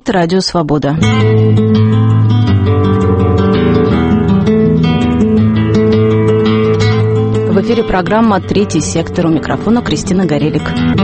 Это Радио Свобода. В эфире программа «Третий сектор», у микрофона Кристина Горелик.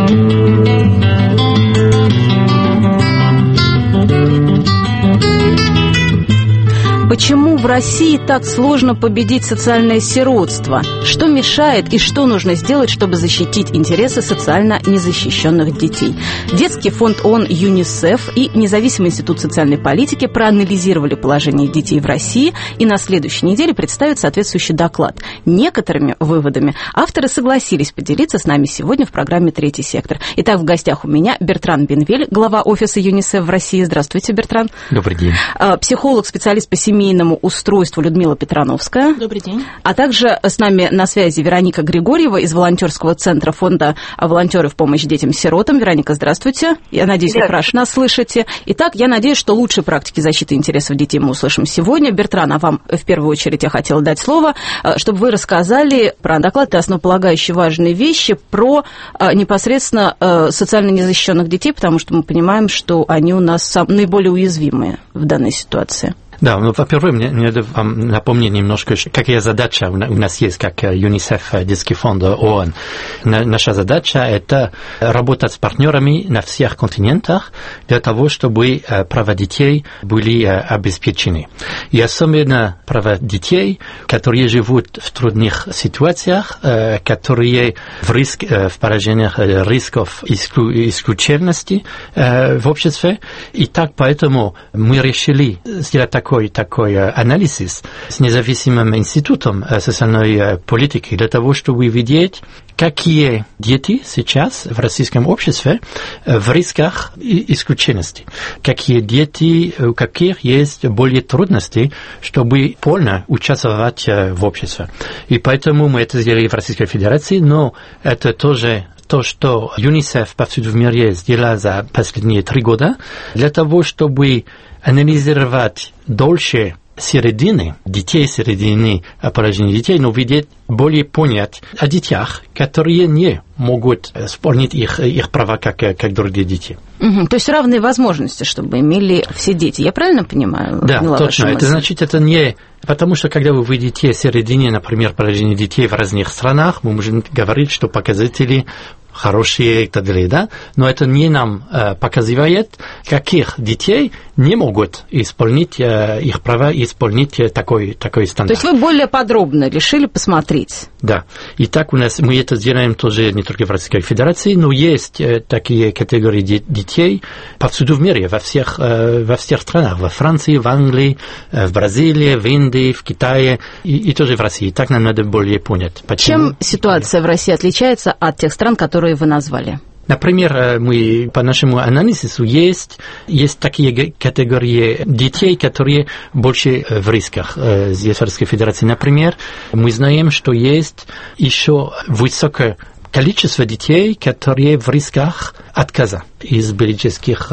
Почему в России так сложно победить социальное сиротство? Что мешает и что нужно сделать, чтобы защитить интересы социально незащищенных детей? Детский фонд ООН ЮНИСЕФ и Независимый институт социальной политики проанализировали положение детей в России и на следующей неделе представят соответствующий доклад. Некоторыми выводами авторы согласились поделиться с нами сегодня в программе «Третий сектор». Итак, в гостях у меня Бертран Бенвель, глава офиса ЮНИСЕФ в России. Здравствуйте, Бертран. Добрый день. Психолог, специалист по семейному устройству Людмила Петрановская. Добрый день. А также с нами на связи Вероника Григорьева из волонтерского центра фонда «Волонтеры в помощь детям-сиротам». Вероника, здравствуйте. Я надеюсь, вы хорошо нас слышите. Итак, я надеюсь, что лучшие практики защиты интересов детей мы услышим сегодня. Бертран, а вам в первую очередь я хотела дать слово, чтобы вы рассказали про доклад и основополагающие важные вещи про непосредственно социально незащищенных детей, потому что мы понимаем, что они у нас наиболее уязвимые в данной ситуации. Да, ну, во-первых, мне надо вам напомнить немножко, какая задача у нас есть, как ЮНИСЕФ, детский фонд ООН. Наша задача – это работать с партнерами на всех континентах для того, чтобы права детей были обеспечены. И особенно права детей, которые живут в трудных ситуациях, которые в поражениях рисков исключенности в обществе. И так поэтому мы решили сделать такой анализ с независимым институтом социальной политики для того, чтобы видеть, какие дети сейчас в российском обществе в рисках исключенности, какие дети, у каких есть более трудности, чтобы полно участвовать в обществе. И поэтому мы это сделали в Российской Федерации, но это тоже то, что ЮНИСЕФ повсюду в мире сделал за последние 3 года, для того, чтобы анализировать дольше середины положения детей, но видеть, более понять о детях, которые не могут исполнить их права, как другие дети. То есть равные возможности, чтобы имели все дети. Я правильно понимаю? Да, точно. Это значит, это не... Потому что, когда вы видите середине, например, положение детей в разных странах, мы можем говорить, что показатели хорошие и так далее, да? Но это не нам показывает, каких детей не могут исполнить их права и исполнить такой стандарт. То есть вы более подробно решили посмотреть? Да. И так у нас, мы это делаем тоже не только в Российской Федерации, но есть такие категории детей повсюду в мире, во всех странах, во Франции, в Англии, в Бразилии, в Индии, в Китае и тоже в России. Так нам надо более понять. Почему. Чем ситуация в России отличается от тех стран, которые вы назвали? Например, мы по нашему анализу есть такие категории детей, которые больше в рисках. Здесь в Российской Федерации, например, мы знаем, что есть еще высокое количество детей, которые в рисках отказа из биологических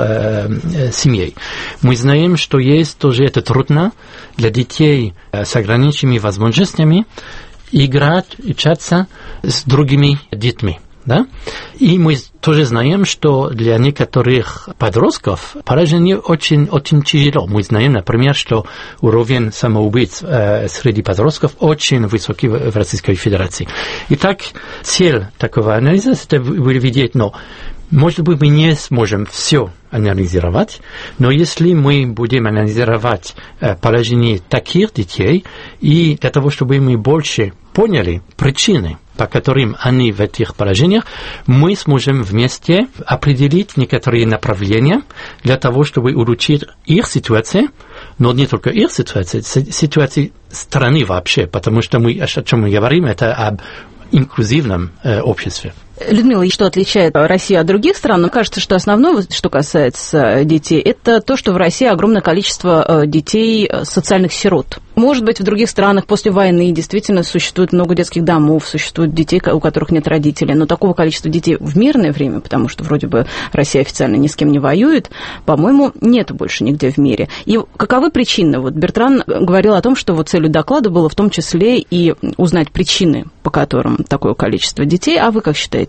семей. Мы знаем, что есть тоже это трудно для детей с ограниченными возможностями играть, учиться с другими детьми. Да? И мы тоже знаем, что для некоторых подростков поражение очень, очень тяжело. Мы знаем, например, что уровень самоубийств среди подростков очень высокий в Российской Федерации. Итак, цель такого анализа – это видеть, но может быть, мы не сможем все анализировать, но если мы будем анализировать положение таких детей, и для того, чтобы мы больше поняли причины, по которым они в этих положениях, мы сможем вместе определить некоторые направления для того, чтобы улучшить их ситуацию, но не только их ситуацию, ситуацию страны вообще, потому что мы, о чем мы говорим, это об инклюзивном обществе. Людмила, что отличает Россию от других стран? Мне кажется, что основное, что касается детей, это то, что в России огромное количество детей социальных сирот. Может быть, в других странах после войны действительно существует много детских домов, существуют детей, у которых нет родителей, но такого количества детей в мирное время, потому что вроде бы Россия официально ни с кем не воюет, по-моему, нету больше нигде в мире. И каковы причины? Вот Бертран говорил о том, что вот целью доклада было в том числе и узнать причины, по которым такое количество детей. А вы как считаете?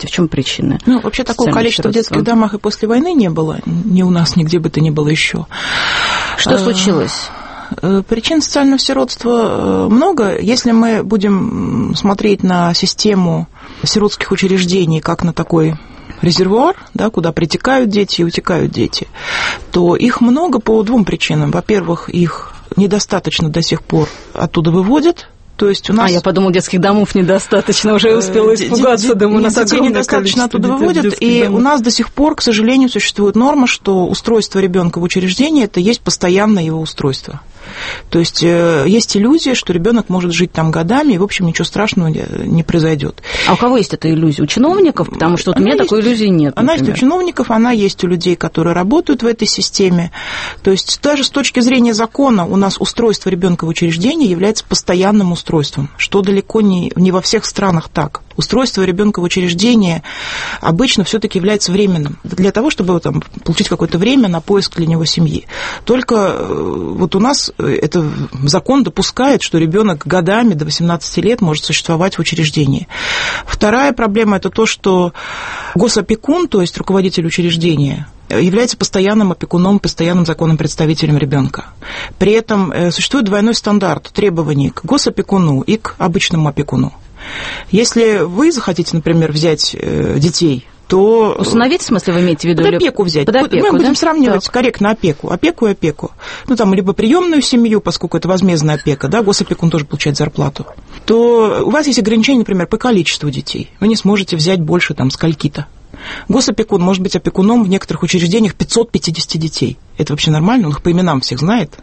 считаете, в чем причины? Ну, вообще такого количества в детских домах и после войны не было, ни у нас, нигде бы то ни было еще. Что случилось? Причин социального сиротства много. Если мы будем смотреть на систему сиротских учреждений как на такой резервуар, да, куда притекают дети и утекают дети, то их много по двум причинам. Во-первых, их недостаточно до сих пор оттуда выводят. То есть у нас... я подумал, детских домов недостаточно, уже успела испугаться, думаю, нас детей недостаточно оттуда выводят, и у нас до сих пор, к сожалению, существует норма, что устройство ребенка в учреждении – это есть постоянное его устройство. То есть есть иллюзия, что ребенок может жить там годами, и, в общем, ничего страшного не произойдет. А у кого есть эта иллюзия? У чиновников? Потому что у меня такой иллюзии нет. Она есть у чиновников, она есть у людей, которые работают в этой системе. То есть даже с точки зрения закона у нас устройство ребенка в учреждении является постоянным устройством, что далеко не во всех странах так. Устройство ребенка в учреждении обычно все-таки является временным, для того, чтобы там, получить какое-то время на поиск для него семьи. Только вот у нас это закон допускает, что ребенок годами до 18 лет может существовать в учреждении. Вторая проблема – это то, что госопекун, то есть руководитель учреждения, является постоянным опекуном, постоянным законным представителем ребенка. При этом существует двойной стандарт требований к госопекуну и к обычному опекуну. Если вы захотите, например, взять детей, то... Усыновить, в смысле, вы имеете в виду? Под опеку взять. Под опеку, мы будем сравнивать корректно опеку и опеку. Ну, там, либо приемную семью, поскольку это возмездная опека, да, госопекун тоже получает зарплату, то у вас есть ограничения, например, по количеству детей. Вы не сможете взять больше, там, скольки-то. Госопекун может быть опекуном в некоторых учреждениях 550 детей. Это вообще нормально? Он их по именам всех знает.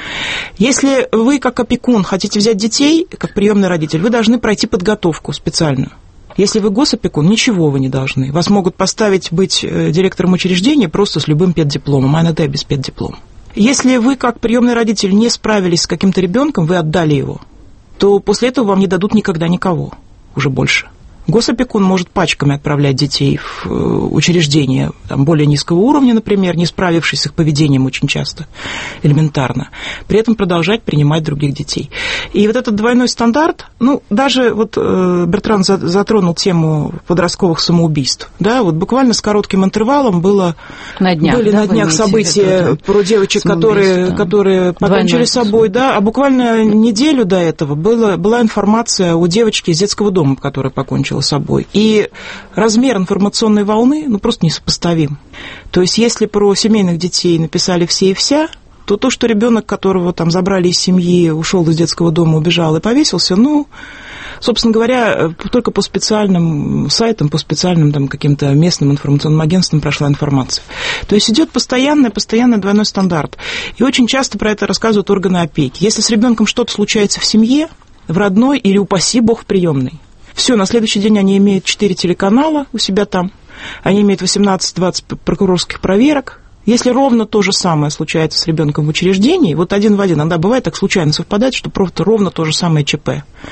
Если вы, как опекун, хотите взять детей, как приемный родитель, вы должны пройти подготовку специальную. Если вы госопекун, ничего вы не должны. Вас могут поставить быть директором учреждения просто с любым педдипломом, а иногда без педдиплома. Если вы, как приемный родитель, не справились с каким-то ребенком, вы отдали его, то после этого вам не дадут никогда никого, уже больше. Госопекун может пачками отправлять детей в учреждения там, более низкого уровня, например, не справившись с их поведением очень часто, элементарно, при этом продолжать принимать других детей. И вот этот двойной стандарт, ну, даже вот Бертран затронул тему подростковых самоубийств, да, вот буквально с коротким интервалом были на днях события про девочек, которые покончили с собой, да, а буквально неделю до этого была информация о девочке из детского дома, которая покончила с собой. И размер информационной волны, ну, просто несопоставим. То есть, если про семейных детей написали все и вся, то, что ребенок, которого там забрали из семьи, ушел из детского дома, убежал и повесился, ну, собственно говоря, только по специальным сайтам, по специальным там, каким-то местным информационным агентствам прошла информация. То есть идет постоянный двойной стандарт. И очень часто про это рассказывают органы опеки. Если с ребенком что-то случается в семье, в родной или, упаси бог, в приемной, все, на следующий день они имеют 4 телеканала у себя там, они имеют 18-20 прокурорских проверок. Если ровно то же самое случается с ребенком в учреждении, вот один в один, иногда бывает так случайно совпадает, что просто ровно то же самое ЧП.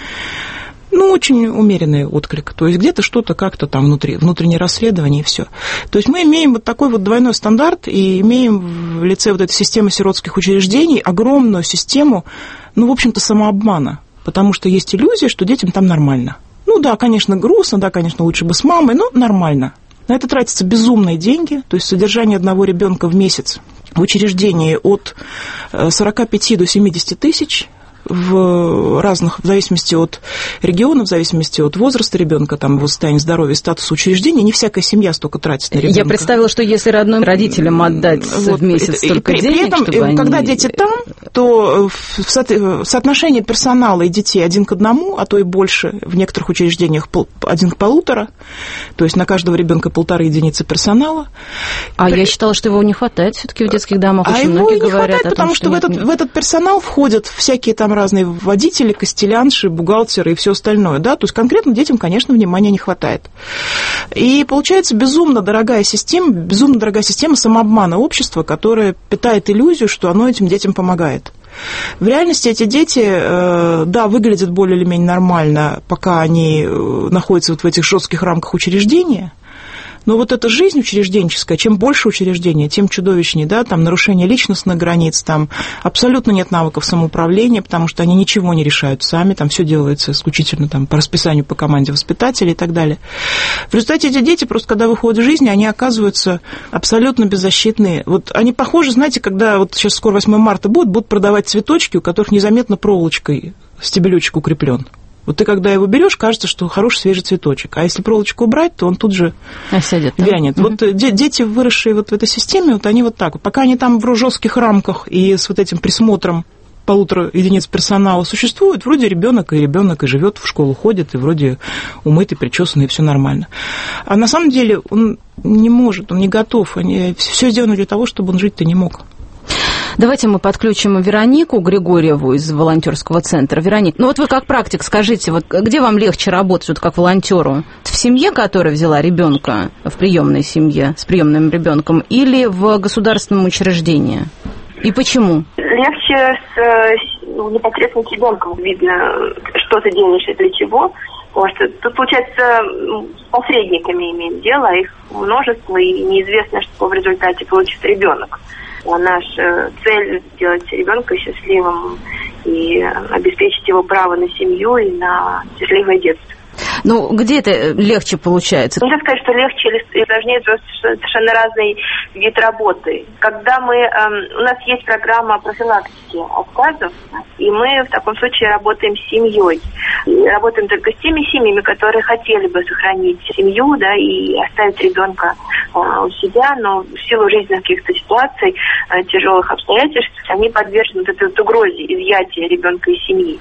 Ну, очень умеренный отклик. То есть где-то что-то как-то там внутреннее расследование и все. То есть мы имеем вот такой вот двойной стандарт и имеем в лице вот этой системы сиротских учреждений огромную систему, ну, в общем-то, самообмана. Потому что есть иллюзия, что детям там нормально. Ну да, конечно, грустно, да, конечно, лучше бы с мамой, но нормально. На это тратятся безумные деньги, то есть содержание одного ребенка в месяц в учреждении от 45 до 70 тысяч в зависимости от региона, в зависимости от возраста ребенка, там, его состояния здоровья, статуса учреждения, не всякая семья столько тратит на ребенка. Я представила, что если родным родителям отдать в месяц столько денег, при этом, чтобы когда дети там, то соотношение персонала и детей 1 к 1, а то и больше, в некоторых учреждениях 1 к 1,5, то есть на каждого ребенка 1,5 единицы персонала. Я считала, что его не хватает все-таки в детских домах. Очень многие говорят не хватает, потому что в этот персонал входят всякие там разные водители, костелянши, бухгалтеры и все остальное, да, то есть конкретно детям, конечно, внимания не хватает. И получается безумно дорогая система самообмана общества, которая питает иллюзию, что оно этим детям помогает. В реальности эти дети, да, выглядят более или менее нормально, пока они находятся вот в этих жестких рамках учреждения, Но вот эта жизнь учрежденческая, чем больше учреждения, тем чудовищнее, да, там нарушение личностных границ, там абсолютно нет навыков самоуправления, потому что они ничего не решают сами, там все делается исключительно там, по расписанию, по команде воспитателей и так далее. В результате эти дети просто, когда выходят в жизнь, они оказываются абсолютно беззащитные. Вот они похожи, знаете, когда вот сейчас скоро 8 марта будут продавать цветочки, у которых незаметно проволочкой стебелечек укреплен. Вот ты, когда его берешь, кажется, что хороший свежий цветочек. А если проволочку убрать, то он тут же вянет. Вот дети, выросшие вот в этой системе, вот они вот так вот. Пока они там в жестких рамках и с вот этим присмотром 1,5 единиц персонала существуют, вроде ребенок и живет, в школу ходит, и вроде умытый, причесанный, и все нормально. А на самом деле он не может, он не готов. Все сделано для того, чтобы он жить-то не мог. Давайте мы подключим Веронику Григорьеву из волонтерского центра. Вероника, ну вот вы как практик скажите, вот где вам легче работать вот как волонтеру? В семье, которая взяла ребенка, в приемной семье с приемным ребенком, или в государственном учреждении? И почему? Легче непосредственно с ребенком видно, что ты делаешь и для чего. Потому что тут, получается, с посредниками имеем дело, их множество, и неизвестно, что в результате получит ребенок. А наша цель – сделать ребенка счастливым и обеспечить его право на семью и на счастливое детство. Ну, где это легче получается? Нельзя сказать, что легче или сложнее, это совершенно разный вид работы. Когда у нас есть программа профилактики отказов, и мы в таком случае работаем с семьей. И работаем только с теми семьями, которые хотели бы сохранить семью, да, и оставить ребенка у себя, но в силу жизненных каких-то ситуаций, тяжелых обстоятельств, они подвержены этой угрозе изъятия ребенка из семьи.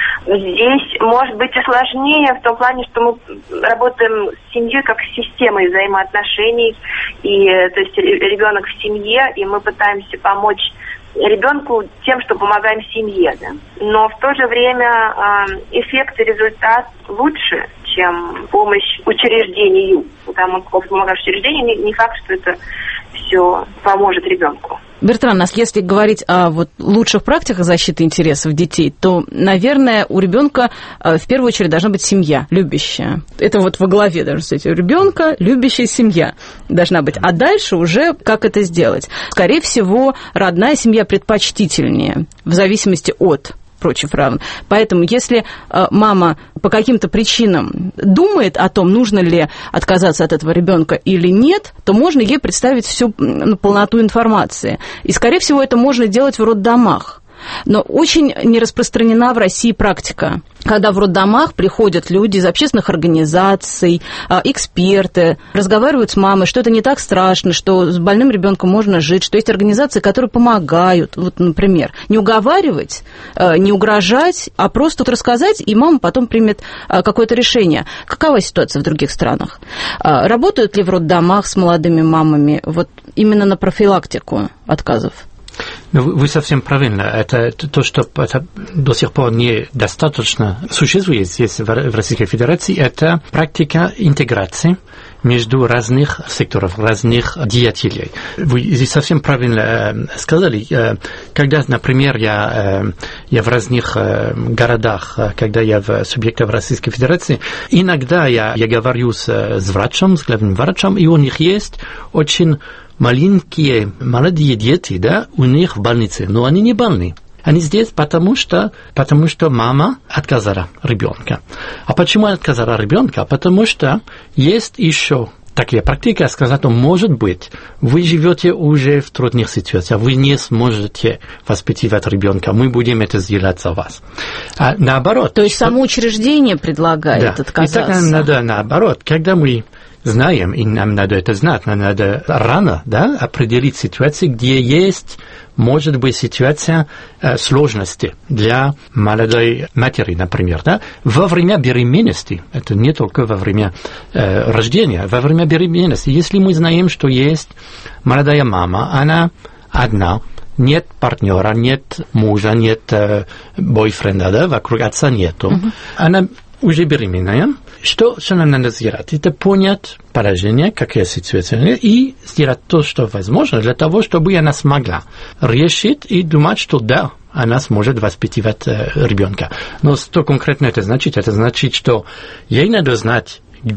Здесь может быть и сложнее в том плане, что мы работаем с семьей как с системой взаимоотношений, и то есть ребенок в семье, и мы пытаемся помочь ребенку тем, что помогаем семье, да. Но в то же время эффект и результат лучше, чем помощь учреждению. Потому что помогаешь учреждению, не факт, что это все поможет ребенку. Бертран, если говорить о вот лучших практиках защиты интересов детей, то, наверное, у ребенка в первую очередь должна быть семья любящая. Это вот во главе должна стоять у ребенка любящая семья должна быть. А дальше уже как это сделать? Скорее всего, родная семья предпочтительнее в зависимости от прочих равен. Поэтому, если мама по каким-то причинам думает о том, нужно ли отказаться от этого ребенка или нет, то можно ей представить всю полноту информации. И, скорее всего, это можно делать в роддомах. Но очень не распространена в России практика, когда в роддомах приходят люди из общественных организаций, эксперты, разговаривают с мамой, что это не так страшно, что с больным ребенком можно жить, что есть организации, которые помогают. Вот, например, не уговаривать, не угрожать, а просто рассказать, и мама потом примет какое-то решение. Какова ситуация в других странах? Работают ли в роддомах с молодыми мамами вот именно на профилактику отказов? Ну, вы совсем правильно. Это то, что до сих пор недостаточно существует здесь, в Российской Федерации, это практика интеграции между разных секторов, разных деятелей. Вы здесь совсем правильно сказали. Когда, например, я в разных городах, когда я в субъектах Российской Федерации, иногда я говорю с врачом, с главным врачом, и у них есть очень маленькие, молодые дети, да, у них в больнице, но они не больны. Они здесь потому что мама отказала ребенка. А почему отказала ребенка? Потому что есть еще такая практика, сказать, что, может быть, вы живете уже в трудных ситуациях, вы не сможете воспитывать ребенка, мы будем это сделать за вас. А наоборот. То есть само учреждение предлагает отказаться. И так нам надо наоборот, когда мы знаем, и нам надо это знать, нам надо рано, да, определить ситуации, где есть, может быть, ситуация сложности для молодой матери, например, да, во время беременности, это не только во время рождения, во время беременности, если мы знаем, что есть молодая мама, она одна, нет партнера, нет мужа, нет бойфренда, да, вокруг отца нету, она уже беременная, что нам надо сделать? Это понять положение, какая ситуация, и сделать то, что возможно, для того, чтобы она смогла решить и думать, что да, она сможет воспитывать ребенка. Но что конкретно это значит? Это значит, что ей надо знать, где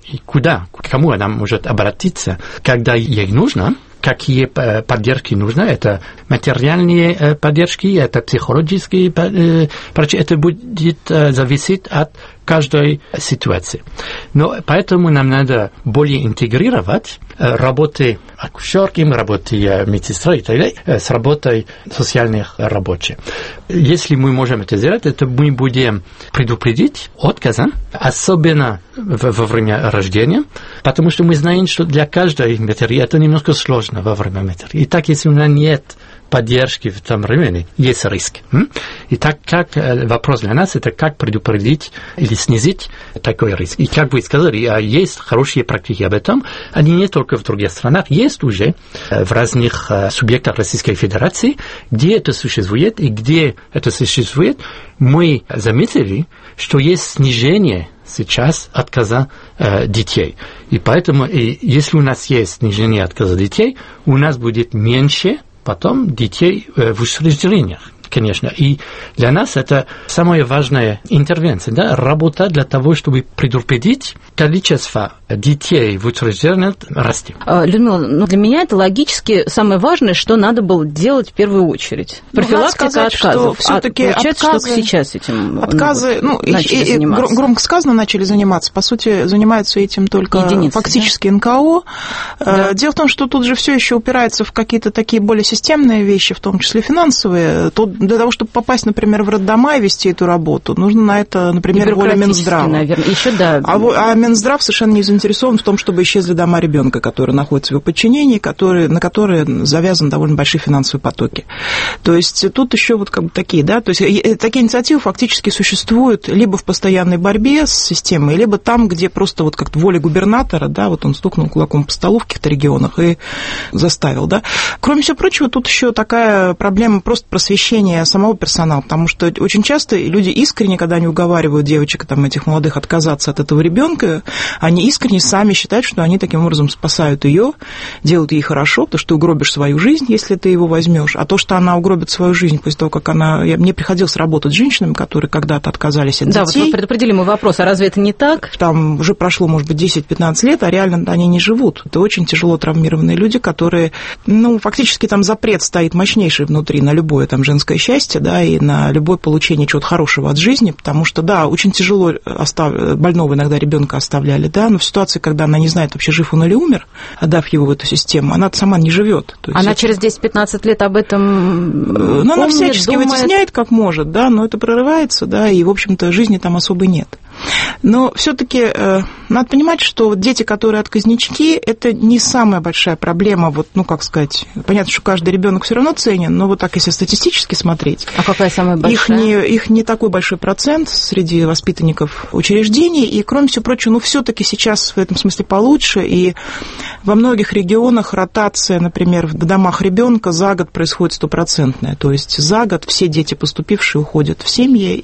и куда, к кому она может обратиться, когда ей нужно, какие поддержки нужны. Это материальные поддержки, это психологические поддержки. Это будет зависеть от каждой ситуации. Но поэтому нам надо более интегрировать работы акушерки, работы медсестры и так далее с работой социальных рабочих. Если мы можем это сделать, это мы будем предупредить отказа, особенно во время рождения, потому что мы знаем, что для каждой матери это немножко сложно во время матери. И так, если у нас нет поддержки в том времени, есть риск. И так как вопрос для нас, это как предупредить или снизить такой риск. И как вы сказали, есть хорошие практики об этом, они не только в других странах, есть уже в разных субъектах Российской Федерации, где это существует, и где это существует, мы заметили, что есть снижение сейчас отказа детей. И поэтому, если у нас есть снижение отказа детей, у нас будет меньше потом детей в учреждениях, конечно. И для нас это самая важная интервенция, да, работа для того, чтобы предупредить количество детей в учреждениях расти. Людмила, для меня это логически самое важное, что надо было делать в первую очередь. Профилактика отказов. Что все-таки получается, отказы, что сейчас этим отказы, начали заниматься. Громко сказано, начали заниматься. По сути, занимаются этим только единицы, фактически, да? НКО. Да. Дело в том, что тут же все еще упирается в какие-то такие более системные вещи, в том числе финансовые. Для того, чтобы попасть, например, в роддома и вести эту работу, нужно на это, например, воля Минздрава. Наверное. Еще, да. А Минздрав совершенно не заинтересован в том, чтобы исчезли дома ребенка, которые находятся в его подчинении, на которые завязаны довольно большие финансовые потоки. То есть тут еще вот как бы такие, да, то есть такие инициативы фактически существуют либо в постоянной борьбе с системой, либо там, где просто вот как-то воля губернатора, да, вот он стукнул кулаком по столу в каких-то регионах и заставил, да. Кроме всего прочего, тут еще такая проблема просто просвещения самого персонала, потому что очень часто люди искренне, когда они уговаривают девочек, там, этих молодых отказаться от этого ребенка, они искренне сами считают, что они таким образом спасают ее, делают ей хорошо, потому что ты угробишь свою жизнь, если ты его возьмешь, а то, что она угробит свою жизнь после того, как мне приходилось работать с женщинами, которые когда-то отказались от детей. Да, вот вы предупредили мой вопрос, а разве это не так? Там уже прошло, может быть, 10-15 лет, а реально они не живут. Это очень тяжело травмированные люди, которые, фактически там запрет стоит мощнейший внутри на любое там женское счастье, да, и на любое получение чего-то хорошего от жизни, потому что, да, очень тяжело больного иногда ребенка оставляли, да, но в ситуации, когда она не знает, вообще жив он или умер, отдав его в эту систему, она сама не живет. Она через 10-15 лет об этом помнит, она всячески вытесняет, как может, да, но это прорывается, да, и, в общем-то, жизни там особо нет. Но все-таки надо понимать, что дети, которые отказнички, это не самая большая проблема. Вот, как сказать, понятно, что каждый ребенок все равно ценен, но вот так, если статистически смотреть, а какая самая большая? Их не такой большой процент среди воспитанников учреждений, и, кроме всего прочего, все-таки сейчас в этом смысле получше, и во многих регионах ротация, например, в домах ребенка за год происходит 100%. То есть за год все дети, поступившие, уходят в семьи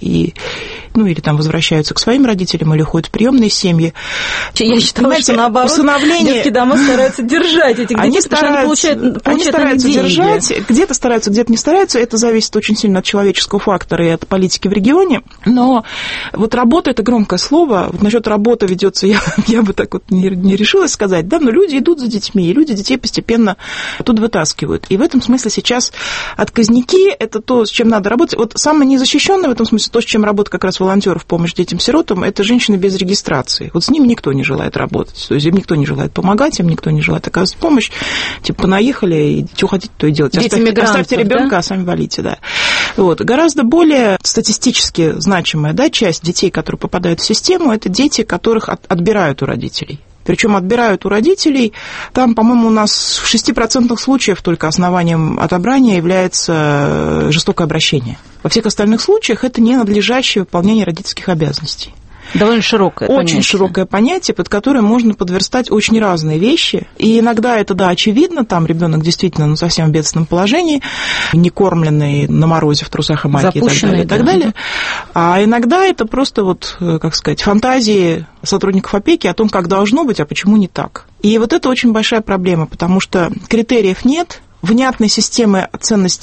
или там возвращаются к своим родителям или уходят в приемные семьи. Я считаю, что наоборот, детские дома стараются держать этих детей, потому что они стараются держать, где-то стараются, где-то не стараются. Это зависит очень сильно от человеческого фактора и от политики в регионе. Но вот работа – это громкое слово. Вот насчет работы ведется, я бы так вот не решилась сказать, да, но люди идут за детьми, и люди детей постепенно оттуда вытаскивают. И в этом смысле сейчас отказники – это то, с чем надо работать. Вот самое незащищенное в этом смысле, то, с чем работает как раз волонтеров в помощь детям-сиротам, это женщины без регистрации. Вот с ними никто не желает работать. То есть им никто не желает помогать, им никто не желает оказывать помощь. Типа, понаехали, и что хотите, то и делайте. Оставьте ребенка, да? А сами валите, да. Вот. Гораздо более статистически значимая, да, часть детей, которые попадают в систему, это дети, которых отбирают у родителей. Причем отбирают у родителей. Там, по-моему, у нас в 6% случаев только основанием отобрания является жестокое обращение. Во всех остальных случаях это ненадлежащее выполнение родительских обязанностей. Довольно широкое понятие. Очень широкое понятие, под которое можно подверстать очень разные вещи. И иногда это, да, очевидно, там ребенок действительно совсем в бедственном положении, не кормленный на морозе в трусах и майке и так далее. А иногда это просто вот, как сказать, фантазии сотрудников опеки о том, как должно быть, а почему не так. И вот это очень большая проблема, потому что критериев нет, внятной системы ценностей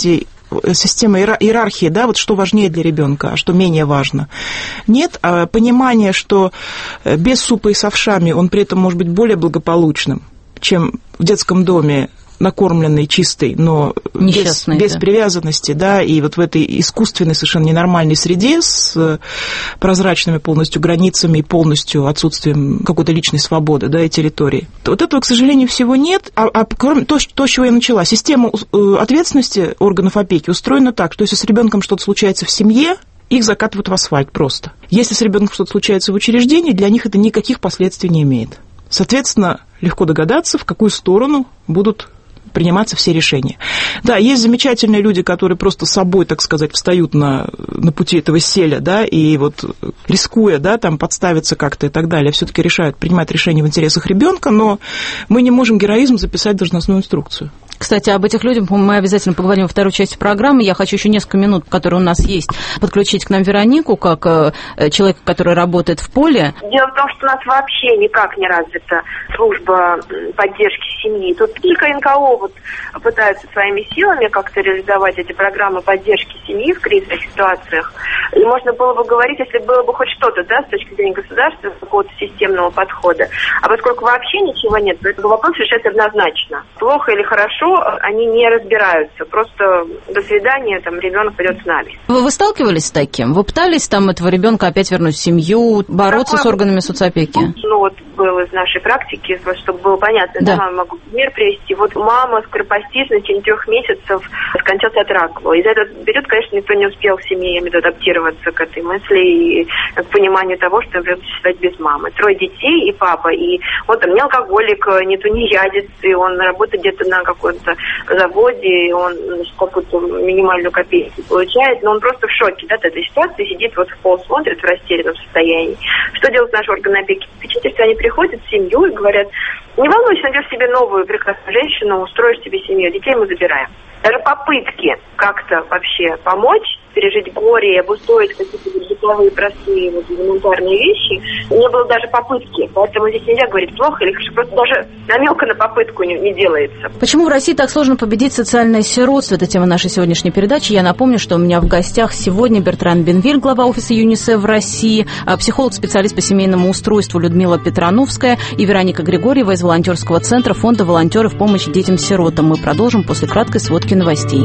система иерархии, да, вот что важнее для ребенка, а что менее важно. Нет, а понимание, что без супа и с овшами он при этом может быть более благополучным, чем в детском доме, накормленный, чистый, но без привязанности, да, и вот в этой искусственной, совершенно ненормальной среде с прозрачными полностью границами и полностью отсутствием какой-то личной свободы, да, и территории. Вот этого, к сожалению, всего нет. Кроме то, с чего я начала, система ответственности органов опеки устроена так, что если с ребенком что-то случается в семье, их закатывают в асфальт просто. Если с ребенком что-то случается в учреждении, для них это никаких последствий не имеет. Соответственно, легко догадаться, в какую сторону будут приниматься все решения. Да, есть замечательные люди, которые просто собой, так сказать, встают на пути этого селя, да, и вот рискуя, да, там подставиться как-то и так далее, все-таки принимают решения в интересах ребенка, но мы не можем героизм записать в должностную инструкцию. Кстати, об этих людях мы обязательно поговорим во второй части программы. Я хочу еще несколько минут, которые у нас есть, подключить к нам Веронику, как человека, который работает в поле. Дело в том, что у нас вообще никак не развита служба поддержки семьи. Тут только НКО вот пытаются своими силами как-то реализовать эти программы поддержки семьи в кризисных ситуациях. И можно было бы говорить, если было бы хоть что-то, да, с точки зрения государства, какого-то системного подхода. А поскольку вообще ничего нет, то этот вопрос решается однозначно. Плохо или хорошо, они не разбираются. Просто до свидания, там, ребенок пойдет с нами. Вы сталкивались с таким? Вы пытались там этого ребенка опять вернуть в семью, бороться с органами соцопеки? Ну, вот было из нашей практики, чтобы было понятно, да, могу пример привести. Вот мама скоропостижно в течение 3 месяцев скончалась от рака. И за этот период, конечно, никто не успел в семье, я имею в виду, адаптироваться к этой мысли и к пониманию того, что придется существовать без мамы. 3 детей и папа. И он там не алкоголик, не тунеядец, и он работает где-то на какой-то заводе, и он какую-то минимальную копейку получает, но он просто в шоке, да, от этой ситуации, сидит вот в пол, смотрит в растерянном состоянии. Что делают наши органы опеки? Попечительства, они приходят в семью и говорят: не волнуйся, найдешь себе новую прекрасную женщину, устроишь себе семью, детей мы забираем. Даже попытки как-то вообще помочь, пережить горе и обустроить какие-то бытовые простые элементарные вещи, не было даже попытки. Поэтому здесь нельзя говорить плохо или хорошо, просто даже намека на попытку не делается. Почему в России так сложно победить социальное сиротство? Это тема нашей сегодняшней передачи. Я напомню, что у меня в гостях сегодня Бертран Бенвиль, глава офиса ЮНИСЕФ в России, психолог-специалист по семейному устройству Людмила Петрановская и Вероника Григорьева из волонтерского центра фонда «Волонтеры в помощь детям-сиротам». Мы продолжим после краткой сводки новостей.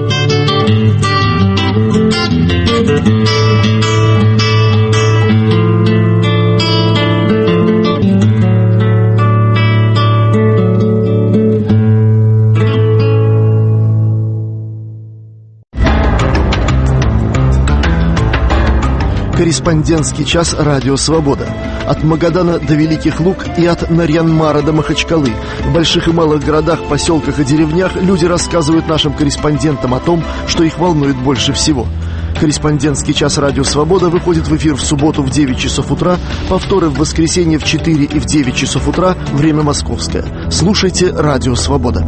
Корреспондентский час «Радио Свобода». От Магадана до Великих Луг и от Нарьян-Мара до Махачкалы. В больших и малых городах, поселках и деревнях люди рассказывают нашим корреспондентам о том, что их волнует больше всего. Корреспондентский час «Радио Свобода» выходит в эфир в субботу в 9 часов утра, повторы в воскресенье в 4 и в 9 часов утра, время московское. Слушайте «Радио Свобода».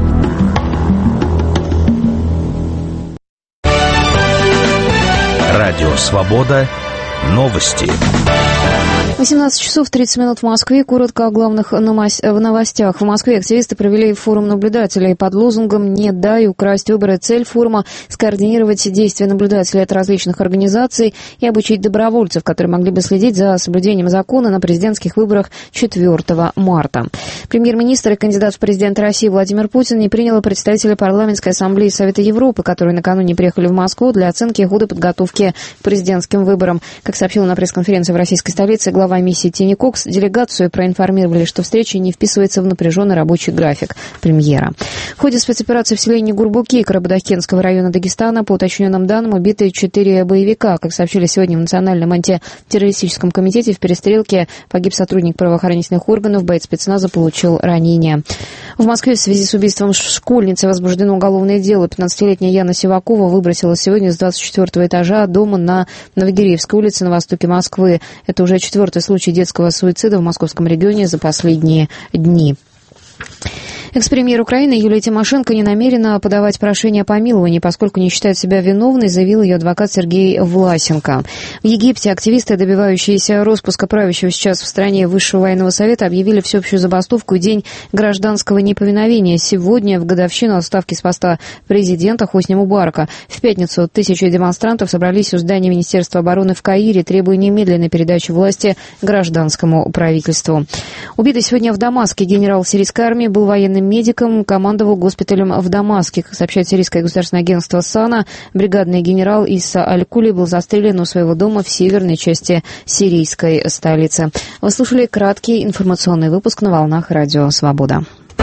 Радио Свобода. Новости. 18 часов 30 минут в Москве. Коротко о главных новостях. В Москве активисты провели форум наблюдателей под лозунгом «Не дай украсть выборы». Цель форума – скоординировать действия наблюдателей от различных организаций и обучить добровольцев, которые могли бы следить за соблюдением закона на президентских выборах 4 марта. Премьер-министр и кандидат в президенты России Владимир Путин не принял представителей парламентской ассамблеи Совета Европы, которые накануне приехали в Москву для оценки хода подготовки к президентским выборам. Как сообщила на пресс-конференции в российской столице глава миссии Тини Кокс, делегацию проинформировали, что встреча не вписывается в напряженный рабочий график премьера. В ходе спецоперации в селении Гурбуки Карабадахкенского района Дагестана, по уточненным данным, убиты 4 боевика. Как сообщили сегодня в Национальном антитеррористическом комитете, в перестрелке погиб сотрудник правоохранительных органов, боец спецназа получил ранение. В Москве в связи с убийством школьницы возбуждено уголовное дело. 15-летняя Яна Сивакова выбросила сегодня с 24-го этажа дома на Новогиреевской улице на востоке Москвы. Это уже 4-й случай детского суицида в московском регионе за последние дни. Экс-премьер Украины Юлия Тимошенко не намерена подавать прошение о помиловании, поскольку не считает себя виновной, заявил ее адвокат Сергей Власенко. В Египте активисты, добивающиеся распуска правящего сейчас в стране Высшего военного совета, объявили всеобщую забастовку и День гражданского неповиновения сегодня в годовщину отставки с поста президента Хосни Мубарака. В пятницу тысячи демонстрантов собрались у здания Министерства обороны в Каире, требуя немедленной передачи власти гражданскому правительству. Убитый сегодня в Дамаске генерал сирийской армии был военным медиком, командовал госпиталем в Дамаске. Как сообщает сирийское государственное агентство САНА, бригадный генерал Иса Аль-Кули был застрелен у своего дома в северной части сирийской столицы. Вы слушали краткий информационный выпуск на волнах Радио Свобода.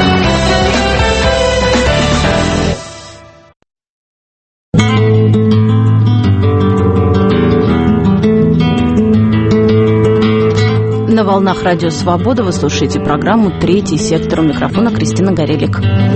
На волнах Радио Свобода вы слушаете программу «Третий сектор». У микрофона Кристина Горелик.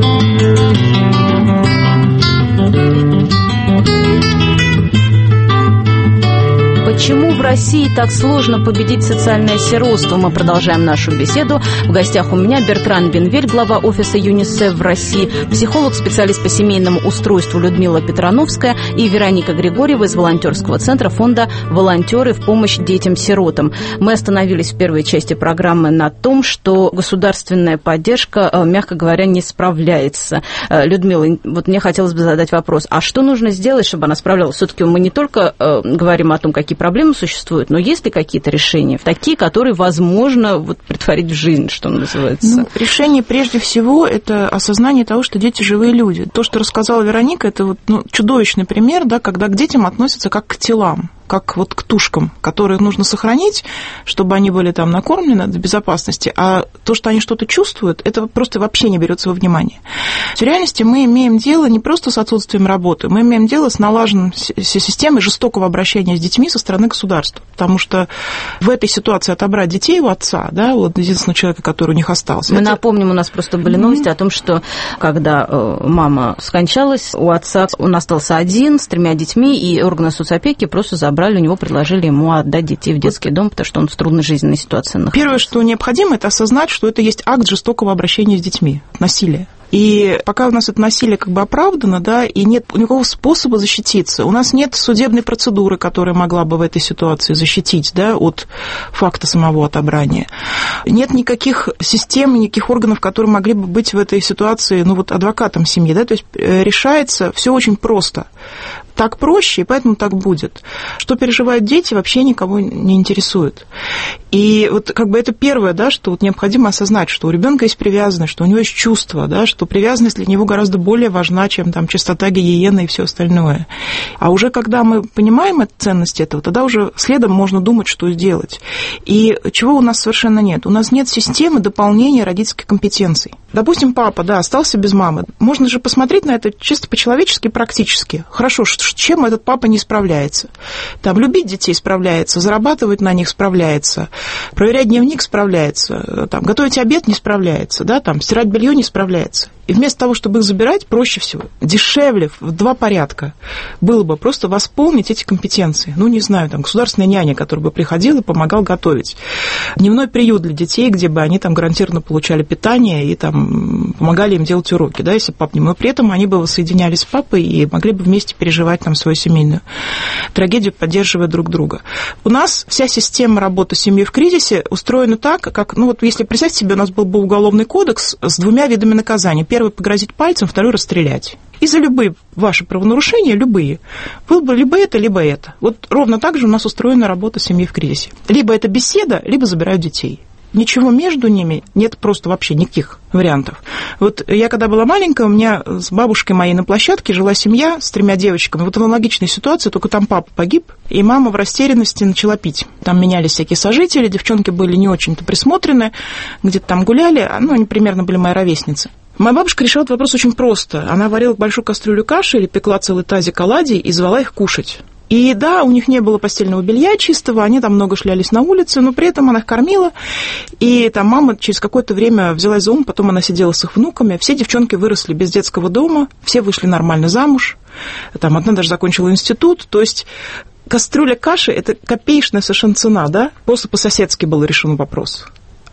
Почему в России так сложно победить социальное сиротство? Мы продолжаем нашу беседу. В гостях у меня Бертран Бенвель, глава офиса ЮНИСЕФ в России, психолог, специалист по семейному устройству Людмила Петрановская и Вероника Григорьева из волонтерского центра фонда «Волонтеры в помощь детям-сиротам». Мы остановились в первой части программы на том, что государственная поддержка, мягко говоря, не справляется. Людмила, вот мне хотелось бы задать вопрос, а что нужно сделать, чтобы она справлялась? Все-таки мы не только говорим о том, какие проблемы существуют, но есть ли какие-то решения, такие, которые возможно претворить в жизнь, что называется? Решение прежде всего это осознание того, что дети живые люди. То, что рассказала Вероника, это чудовищный пример, да, когда к детям относятся как к телам, как к тушкам, которые нужно сохранить, чтобы они были там накормлены до безопасности, а то, что они что-то чувствуют, это просто вообще не берется во внимание. В реальности мы имеем дело не просто с отсутствием работы, мы имеем дело с налаженной системой жестокого обращения с детьми со стороны государства, потому что в этой ситуации отобрать детей у отца, да, единственного человека, который у них остался. Мы напомним, у нас просто были новости о том, что когда мама скончалась, у отца он остался один с 3 детьми, и органы соцопеки просто забрали у него, предложили ему отдать детей в детский дом, потому что он в трудной жизненной ситуации находится. Первое, что необходимо, это осознать, что это есть акт жестокого обращения с детьми, насилие. И пока у нас это насилие оправдано, да, и нет никакого способа защититься, у нас нет судебной процедуры, которая могла бы в этой ситуации защитить, да, от факта самого отобрания. Нет никаких систем, никаких органов, которые могли бы быть в этой ситуации, адвокатом семьи, да, то есть решается все очень просто. Так проще, и поэтому так будет. Что переживают дети, вообще никого не интересует. И это первое, да, что необходимо осознать, что у ребенка есть привязанность, что у него есть чувство, да, что привязанность для него гораздо более важна, чем чистота, гигиена и все остальное. А уже когда мы понимаем ценность этого, тогда уже следом можно думать, что сделать. И чего у нас совершенно нет? У нас нет системы дополнения родительских компетенций. Допустим, папа, да, остался без мамы. Можно же посмотреть на это чисто по-человечески, практически. Хорошо, чем этот папа не справляется? Любить детей справляется, зарабатывать на них справляется, проверять дневник справляется, готовить обед не справляется, да, стирать белье не справляется. И вместо того, чтобы их забирать, проще всего, дешевле, в 2 порядка, было бы просто восполнить эти компетенции. Не знаю, государственная няня, которая бы приходила и помогала готовить. Дневной приют для детей, где бы они гарантированно получали питание и помогали им делать уроки, да, если папа не мог. При этом они бы воссоединялись с папой и могли бы вместе переживать свою семейную трагедию, поддерживая друг друга. У нас вся система работы с семьей в кризисе устроена так, как, если представьте себе, у нас был бы уголовный кодекс с 2 видами наказания. Первый — погрозить пальцем, второй — расстрелять. И за любые ваши правонарушения, любые, было бы либо это, либо это. Ровно так же у нас устроена работа с семьей в кризисе. Либо это беседа, либо забирают детей. Ничего между ними нет, просто вообще никаких вариантов. Я когда была маленькая, у меня с бабушкой моей на площадке жила семья с 3 девочками. Аналогичная ситуация, только там папа погиб, и мама в растерянности начала пить. Там менялись всякие сожители, девчонки были не очень-то присмотрены, где-то там гуляли, они примерно были мои ровесницы. Моя бабушка решала этот вопрос очень просто. Она варила большую кастрюлю каши или пекла целый тазик оладий и звала их кушать. И да, у них не было постельного белья чистого, они много шлялись на улице, но при этом она их кормила. И мама через какое-то время взялась за ум, потом она сидела с их внуками. Все девчонки выросли без детского дома, все вышли нормально замуж. Одна даже закончила институт. То есть кастрюля каши – это копеечная совершенно цена, да? Просто по-соседски был решен вопрос.